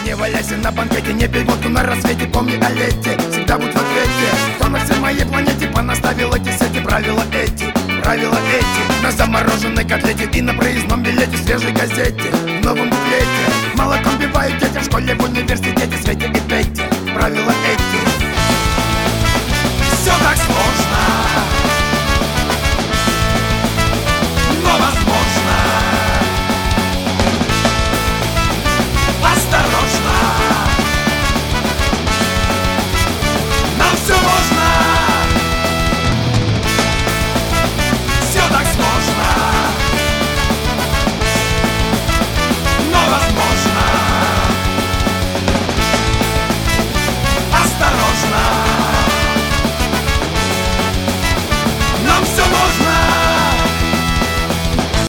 Не валяйся на банкете, не пей водку на рассвете. Помни о лете, всегда будь в ответе. Кто на всей моей планете понаставил эти сети? Правила эти, на замороженной котлете и на проездном билете, свежей газете, в новом буклете. Молоком бивают детям в школе, в университете, в свете